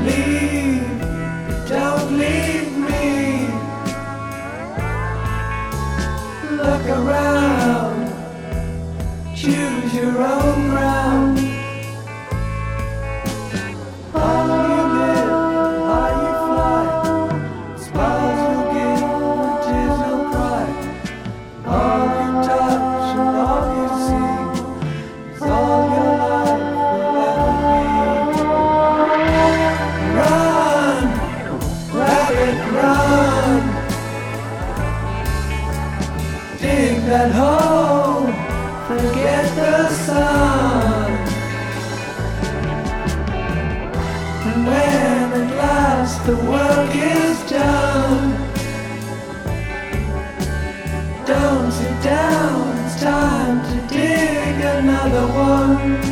leave, don't leave me. Look around, choose your own ground. How you live, how you fly, smiles you'll give, tears you'll cry. All you touch and all you see is all your life will ever be. Run, rabbit, run. Dig that hole, forget the sun. And when at last the work is done, don't sit down, it's time to dig another one.